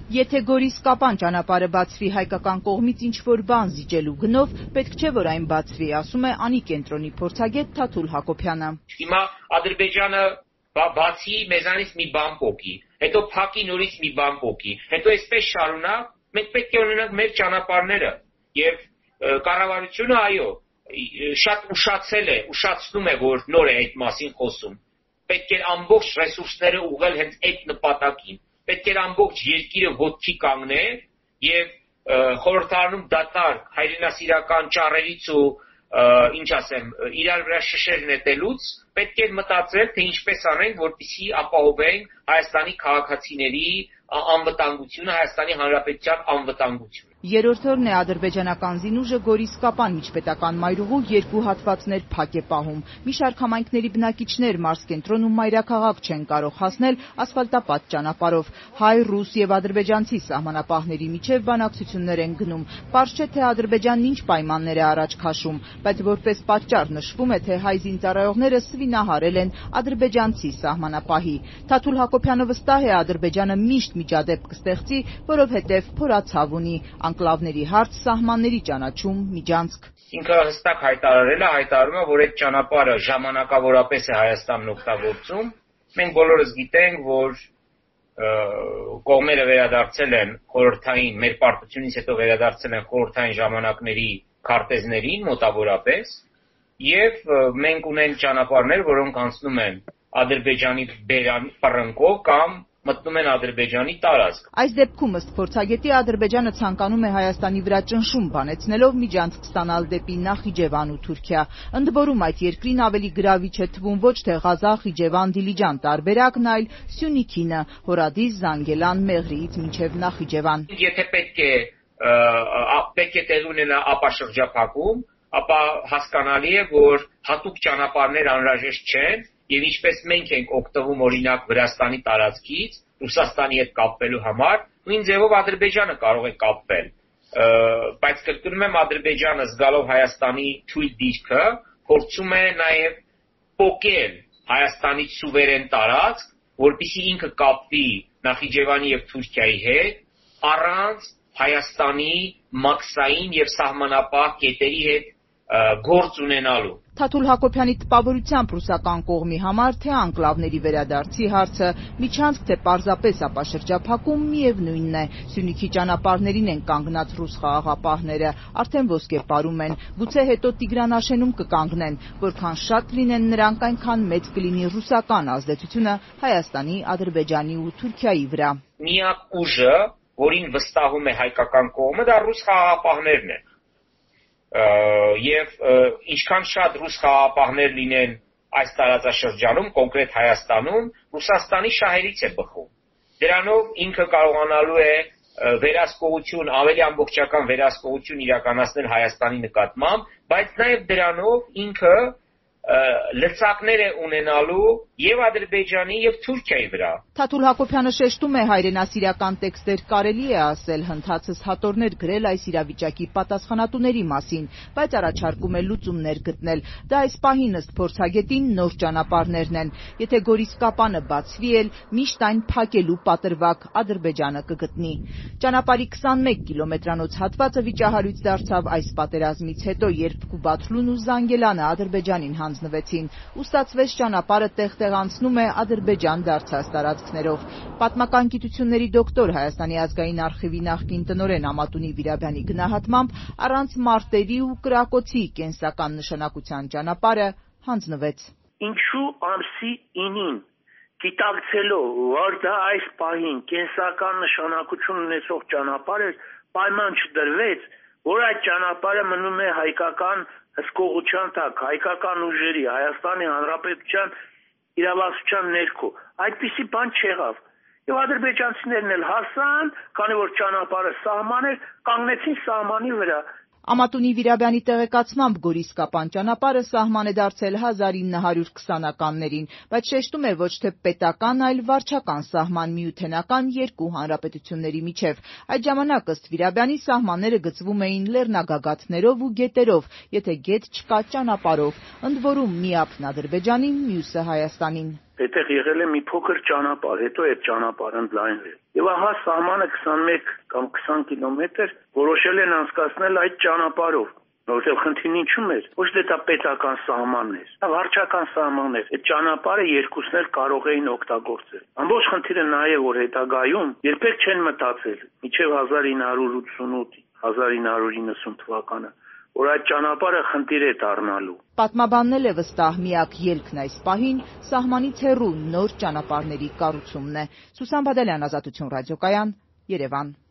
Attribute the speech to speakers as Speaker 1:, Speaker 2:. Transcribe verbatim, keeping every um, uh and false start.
Speaker 1: Եթե Գորիս-Կապան ճանապարհը բացվի հայկական կողմից ինչ-որ բան զիջելու գնով, պետք չէ, որ այն բացվի, ասում է Անի կենտրոնի փորձագետ Թաթուլ Հակոբյանը։
Speaker 2: Հիմա Ադրբեջանը բացի մեզանից մի բան փոկի, հետո փակի նորից մի բան փոկի, հետո այսպես շարունակ, մենք պետք է ունենանք մեր ճանապարհները եւ կառավարությունը այո, շատ ուշացել է, ուշացնում է, որ նոր է այդ մասին խոսում։ Պետք է ամբողջ ռեսուրսները ուղղել հենց այդ նպատակին։ Պետք է ամբողջ երկիրը ոտքի կանգնել եւ խորհրդարանում դատարկ հայրենասիրական ճառերից ու ինչ ասեմ, իրար վրա շշեր նետելուց պետք է մտածել, թե ինչպես անենք, որպեսզի ապահովենք Հայաստանի քաղաքացիների անվտանգությունը, Հայաստանի Հանրապետության անվտանգությունը։
Speaker 1: Երրորդ օրն է ադրբեջանական զինուժը Գորիս-Կապան միջպետական մայրուղու երկու հատվածներ փակ է պահում։ Մի շարք համայնքների բնակիչներ մարզկենտրոն ու մայրաքաղաք չեն կարող հասնել ասֆալտապատ ճանապարհով։ Հայ, ռուս եւ ադրբեջանցի սահմանապահների միջև բանակցություններ են գնում։ Պարզ չէ, թե Ադրբեջանն ինչ պայմաններ է առաջ քաշում, բայց որպես պատճառ նշվում է, թե հայ զինծառայողները սվինահարել են ադրբեջանցի սահմանապահի։ Թաթուլ Հակոբյանը վստահ է, Ադրբեջանը միշտ միջադեպ կստեղծի, որովհետեւ փորացավ ունի անկլավների հարց, սահմանների ճանաչում, միջանցք։
Speaker 2: Ինքը հստակ հայտարարել է, հայտարարում է, որ այդ ճանապարհը ժամանակավորապես է Հայաստանն օգտագործում։ Մենք բոլորս գիտենք, որ կողմերը վերադարձել են խորհրդային, մեր պարտությունից հետո վերադարձել են խորհրդային ժամանակների քարտեզներին մոտավորապես, եւ մենք ունենք ճանապարհներ, որոնք անցնում են Ադրբեջանի բեռնկով կամ մտնում են Ադրբեջանի տարածք։
Speaker 1: Այս դեպքում ըստ փորձագետի Ադրբեջանը ցանկանում է Հայաստանի վրա ճնշում բանեցնելով միջանցք ստանալ դեպի Նախիջևան ու Թուրքիա։ Ընդ որում այդ երկրին ավելի գրավիչ է թվում ոչ թե Ղազախ, Խիջևան, Դիլիջան տարբերակն, այլ Սյունիքինը, Հորադիս, Զանգելան, Մեղրիից մինչև Նախիջևան։
Speaker 2: Եթե պետք է պետք է տեղ ունենա ապաշրջափակում, ապա հասկանալի է, որ հատուկ ճանապարհներ անհրաժեշտ չեն։ Եվ ինչպես մենք ենք օգտվում օրինակ Վրաստանի տարածքից Ռուսաստանի հետ կապվելու համար, նույն ձևով Ադրբեջանը կարող է կապվել, բայց կրկնում եմ, Ադրբեջանը զգալով Հայաստանի թույլ դիրքը փորձում է նաև պոկել Հայաստանից սուվերեն տարածք, որպեսզի ինքը կապվի Նախիջևանի եւ Թուրքիայի հետ առանց Հայաստանի մաքսային եւ սահմանապահ կետերի հետ գործ ունենալու։
Speaker 1: Թաթուլ Հակոբյանի տպավորությամբ ռուսական կողմի համար թե անկլավների վերադարձի հարցը, միջանցք թե պարզապես ապաշրջափակում միևնույնն է։ Սյունիքի ճանապարհներին են կանգնած ռուս խաղաղապահները, արդեն ոսկեպարում են, գուցե հետո Տիգրանաշենում կկանգնեն, որքան շատ լինեն նրանք, այնքան մեծ կլինի ռուսական ազդեցությունը Հայաստանի, Ադրբեջանի ու Թուրքիայի վրա։
Speaker 2: Միակ ուժը, որին վստահում է հայկական կողմը, դա ռուս խաղաղապահներն են։ Եվ ինչքան շատ ռուս խաղաղապահներ լինեն այս տարածաշրջանում, կոնկրետ Հայաստանում, Ռուսաստանի շահերից է բխում։ Դրանով ինքը կարողանալու է վերահսկողություն, ավելի ամբողջական վերահսկողություն իրականացնել Հայաստանի նկատմամբ, բայց նաև դրանով ինքը լծակներ է ունենալու եւ Ադրբեջանի եւ Թուրքիայի վրա։
Speaker 1: Թաթուլ Հակոբյանը շեշտում է, հայրենասիրական տեքստեր կարելի է ասել, հնդածս հատորներ գրել այս իրավիճակի պատասխանատուների մասին, բայց առաջարկում է լուծումներ գտնել։ Դա այս պահին ըստ փորձագետին նոր ճանապարհներն են։ Եթե Գորիս-Կապանը բացվի էլ, միշտ այն փակելու պատրվակ Ադրբեջանը կգտնի։ Ճանապարհի քսանմեկ կիլոմետրանոց հատվածը վիճահարույց դարձավ այս պատերազմից հետո, երբ Կուբաթլուն ու Զանգելանը Ադրբեջանին հանձնվեցին, ու ստացվեց ճանապարհը տեղ-տեղ անցնում է Ադրբեջան դարձած տարածքներով։ Պատմական գիտությունների դոկտոր, Հայաստանի ազգային արխիվի նախկին տնօրեն Ամատունի Վիրաբյանի գնահատմամբ, առանց մարտերի ու կրակոցի կենսական նշանակության ճանապարհը հանձնվեց։
Speaker 3: Ինչու ամսի ինին գիտակցելով, որ դա այս պահին կենսական նշանակություն ունեցող ճանապարհ է, պայման չդրվեց, որ այդ ճանապարհը մնում է հայկական հսկողության տակ, հայկական ուժերի, Հայաստանի Հանրապետության իրավասության ներքո։ Այդպիսի բան չեղավ։ Եվ ադրբեջանցիներն էլ հասան, քանի որ ճանապարհը սահման էր, կանգնեցին սահմանի վրա։
Speaker 1: Ամատունի Վիրաբյանի տեղեկացմամբ Գորիս-Կապան ճանապարհը սահման է դարձել հազար ինը հարյուր քսանականներին, բայց շեշտում է ոչ թե պետական, այլ վարչական սահման միութենական երկու հանրապետությունների միջև։ Այդ ժամանակ ըստ Վիրաբյանի սահմանները գծվում էին լեռնագագաթներով ու գետերով, եթե գետ չկա ճանապարհով, ընդ որում միապն Ադրբեջանին, մյուսը Հայաստանին։
Speaker 3: այդտեղ եղել է մի փոքր ճանապարհ, հետո այդ ճանապարհը ընդլայնվել։ Եվ ահա սահմանը քսանմեկ կամ քսան կիլոմետր որոշել են անցկացնել այդ ճանապարհով, որովհետև խնդիրն ինչու՞մ էր։ Ոչ թե դա պետական սահմանն էր, դա վարչական սահմանն էր։ Այդ ճանապարհը երկուսն էլ կարող էին օգտագործել։ Ամբողջ խնդիրը նա է, որ հետագայում երբեք չեն մտածել, մինչև հազար ինը հարյուր ութսունութ հազար ինը հարյուր իննսուն թվականը, որ այդ ճանապարհը խնդիր է դառնալու։
Speaker 1: Պատմաբանն էլ է վստահ, միակ ելքն այս պահին սահմանից հեռու նոր ճանապարհների կառուցումն է։ Սուսան Բադալյան, Ազատություն ռադիոկայան, Երևան։